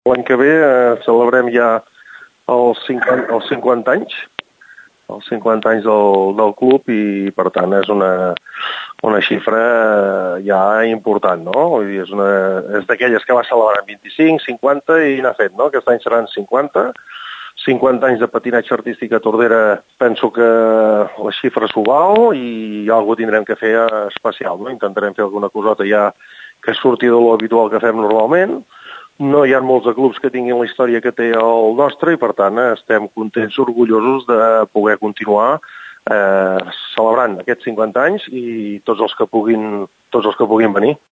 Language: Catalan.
L'any que ve celebrem ja els 50 anys, els 50 anys del club i, per tant, és una xifra ja important, no? Vull dir, és d'aquelles que va celebrar en 25, 50 i n'ha fet, no? Aquest any seran 50 anys de patinatge artístic a Tordera. Penso que la xifra s'ho val i alguna cosa tindrem que fer especial, no? Intentarem fer alguna cosota ja que surti de lo habitual que fem normalment. No hi ha molts clubs que tinguin la història que té el nostre i, per tant, estem contents, orgullosos de poder continuar celebrant aquests 50 anys i tots els que puguin venir.